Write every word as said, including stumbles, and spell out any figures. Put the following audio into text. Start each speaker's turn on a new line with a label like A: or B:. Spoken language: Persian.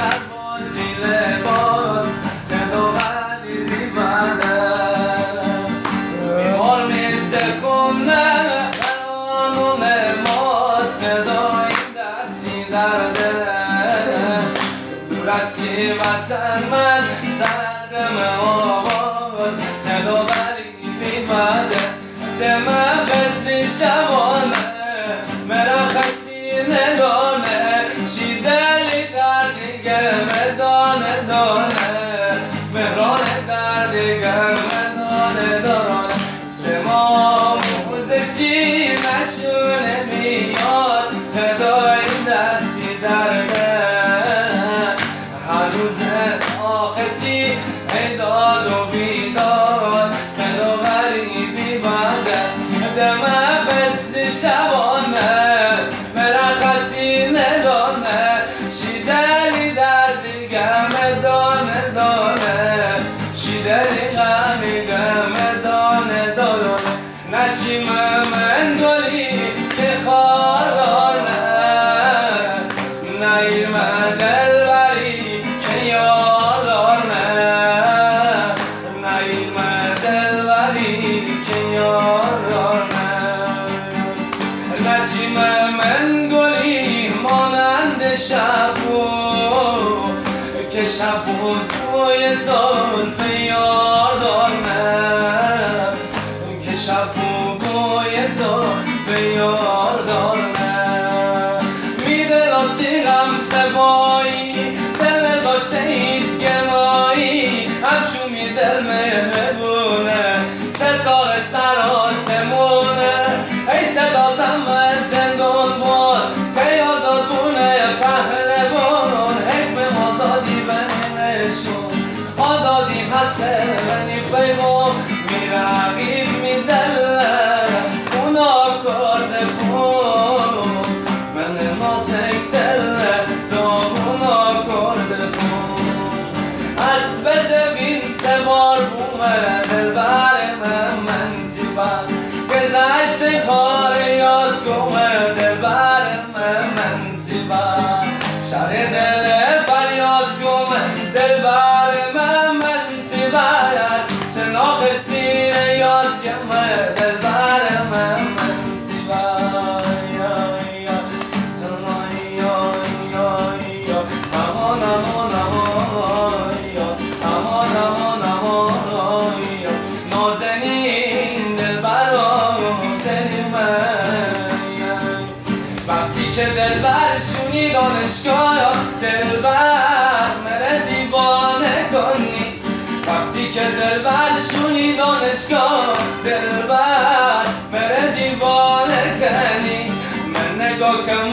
A: سربازی لباس خداوندی دیوانه بیمار میسه خونه قانون ماست خدایی در چی درده دورت چی وطن من سردم آواز خداوندی بیمده دمه بستی شبانه مرخصی ندانه چی دلی در دیگه مدانه دانه مهران در دیگه مدانه دانه سما موزشی نشونه میاد خدایی در چی درده هنوز آختی ایداد و بیداد خداوندی بیبنده دمه بستی شبانه مرخصی ندانه شیدلی در دیگه مدانه دانه شیدلی غمی گمه دانه دانه نچیم من گلی که خاردانه نیر من دلبری که یاردانه نیر من دلبری که یاردانه نچیم من گلی مانند شبو که شب بوزوی زلف یاردانه که شب بوی زلف یاردانه میده راتی غم سبایی دل داشته هیچ گمایی همشو میدل مهربونه ستاره سر آسمونه ای صدا زم زندون بار که آزاد بونه پهلوان حکم آزادی بنشون آزادی پسه بنی پیمون میرقیب میدله اونا کرده خون من ناسک دله دامونا کرده خون از بزبین سه بار بومه دل بر من من تیبم گذشت کار یاد گمه دل بر من من تیبم شر دل فریاد گمه دل بر من من تیبم چناق سیر یاد گمه دل بر من من تیبم امان امان امان امان امان امان نازنین دل برام دلی من وقتی که دل برشونی دانشگاه دل بر مره دیوانه کنی وقتی که دل برشونی دانشگاه دل بر مره دیوانه کنی من نگاه کن